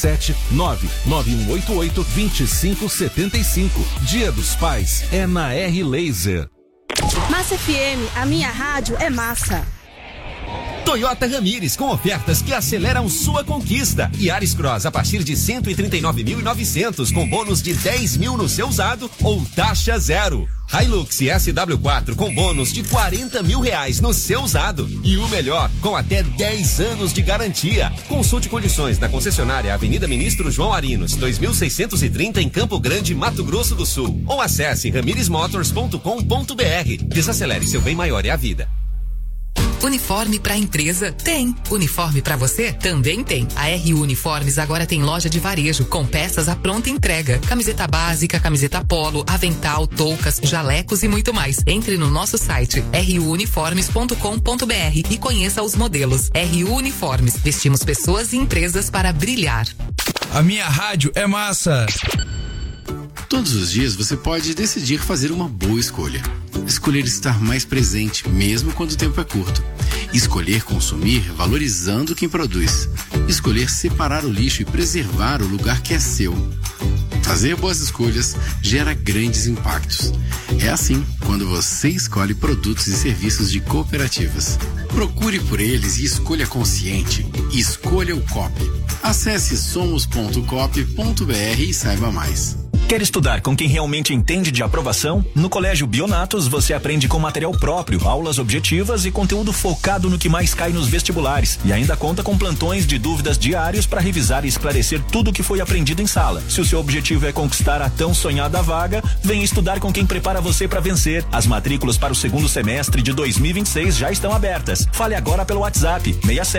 67991882575. Dia dos Pais é na R-Laser. Massa FM, a minha rádio é massa. Toyota Ramires, com ofertas que aceleram sua conquista. Yaris Cross a partir de 139.900, com bônus de 10 mil no seu usado ou taxa zero. Hilux SW4 com bônus de 40 mil reais no seu usado. E o melhor, com até 10 anos de garantia. Consulte condições na concessionária Avenida Ministro João Arinos, 2630 em Campo Grande, Mato Grosso do Sul. Ou acesse ramiresmotors.com.br. Desacelere, seu bem maior é a vida. Uniforme pra empresa? Tem. Uniforme pra você? Também tem. A RU Uniformes agora tem loja de varejo com peças à pronta entrega. Camiseta básica, camiseta polo, avental, toucas, jalecos e muito mais. Entre no nosso site ruuniformes.com.br e conheça os modelos. RU Uniformes. Vestimos pessoas e empresas para brilhar. A minha rádio é massa. Todos os dias você pode decidir fazer uma boa escolha. Escolher estar mais presente, mesmo quando o tempo é curto. Escolher consumir valorizando quem produz. Escolher separar o lixo e preservar o lugar que é seu. Fazer boas escolhas gera grandes impactos. É assim quando você escolhe produtos e serviços de cooperativas. Procure por eles e escolha consciente. Escolha o COP. Acesse somos.cop.br e saiba mais. Quer estudar com quem realmente entende de aprovação? No Colégio Bionatos você aprende com material próprio, aulas objetivas e conteúdo focado no que mais cai nos vestibulares. E ainda conta com plantões de dúvidas diários para revisar e esclarecer tudo o que foi aprendido em sala. Se o seu objetivo é conquistar a tão sonhada vaga, venha estudar com quem prepara você para vencer. As matrículas para o segundo semestre de 2026 já estão abertas. Fale agora pelo WhatsApp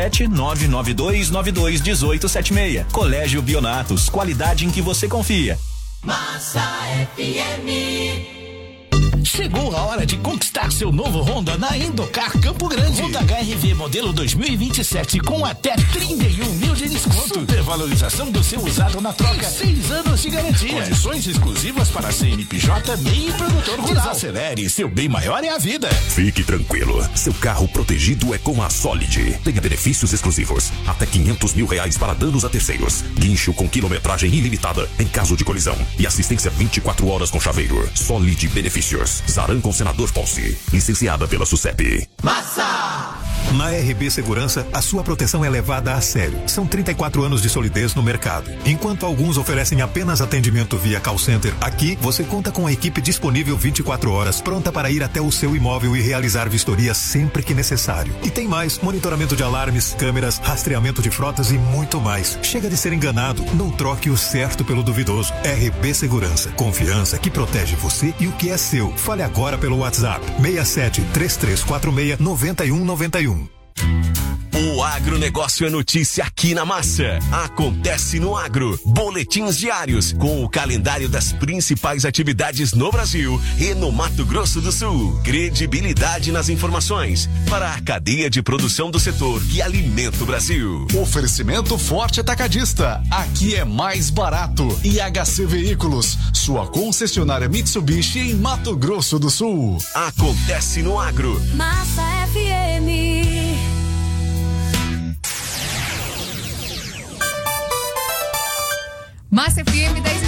67-99292-1876. Colégio Bionatos, qualidade em que você confia. Massa FM. Chegou a hora de conquistar seu novo Honda na Indocar Campo Grande. Honda HR-V modelo 2027 com até 31 mil de desconto. Supervalorização do seu usado na troca. 6 anos de garantia. Condições exclusivas para CNPJ, MEI e produtor rural. Desacelere, seu bem maior é a vida. Fique tranquilo, seu carro protegido é com a Solid. Tenha benefícios exclusivos, até 500 mil reais para danos a terceiros. Guincho com quilometragem ilimitada em caso de colisão. E assistência 24 horas com chaveiro. Solid Benefícios. Zaran com Senador Ponce. Licenciada pela SUSEP. Massa! Na RB Segurança, a sua proteção é levada a sério. São 34 anos de solidez no mercado. Enquanto alguns oferecem apenas atendimento via call center, aqui você conta com a equipe disponível 24 horas, pronta para ir até o seu imóvel e realizar vistoria sempre que necessário. E tem mais: monitoramento de alarmes, câmeras, rastreamento de frotas e muito mais. Chega de ser enganado. Não troque o certo pelo duvidoso. RB Segurança. Confiança que protege você e o que é seu. Fale agora pelo WhatsApp 67-3346-9191. O agronegócio é notícia aqui na Massa. Acontece no Agro. Boletins diários com o calendário das principais atividades no Brasil e no Mato Grosso do Sul. Credibilidade nas informações para a cadeia de produção do setor que alimenta o Brasil. Oferecimento Forte Atacadista. Aqui é mais barato. IHC Veículos, sua concessionária Mitsubishi em Mato Grosso do Sul. Acontece no Agro. Massa FM. Massa FM 10